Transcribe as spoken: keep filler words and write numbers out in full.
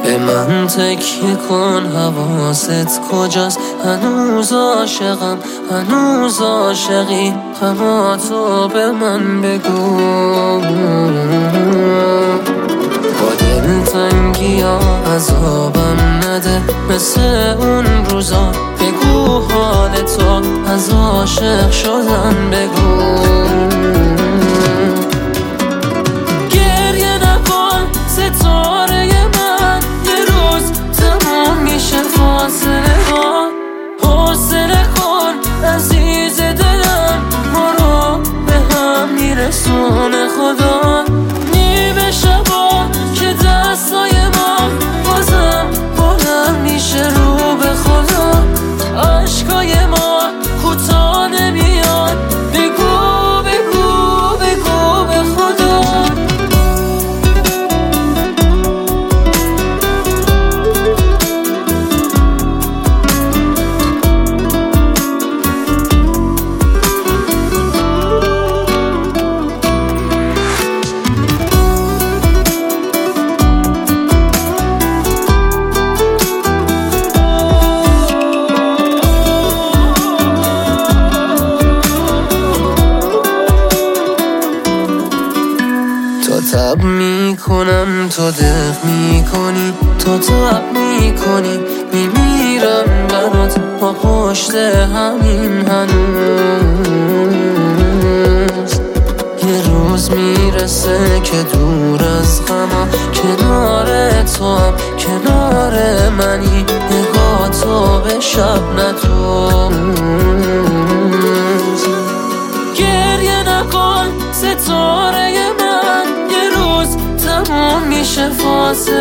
به من تکیه کن، حواست کجاست؟ هنوز عاشقم، هنوز عاشقی، غماتو به من بگو. با دلتنگی ها عذابم نده مثل اون روزا، بگو حال تو از عاشق شدن بگو. گریه نکن ستاره من، یه روز تموم میشه فاصله ها. حوصله کن عزیز دلم، ما رو به هم میرسونه خدا. نیمه شبا که دستای ما بازم بلند میشه رو به خدا. عشقای ما کوتاه نمیاد، بگو بگو بگو به خدا. تب میکنم تو دق میکنی، تو تب میکنی میمیرم برات، با پشت همین هنوز. یه روز میرسه که دور از غما، کنار تو هم کنار منی، نگاه تو به شب ندوز. گریه نکن ستاره من، یه روز تموم میشه فاصله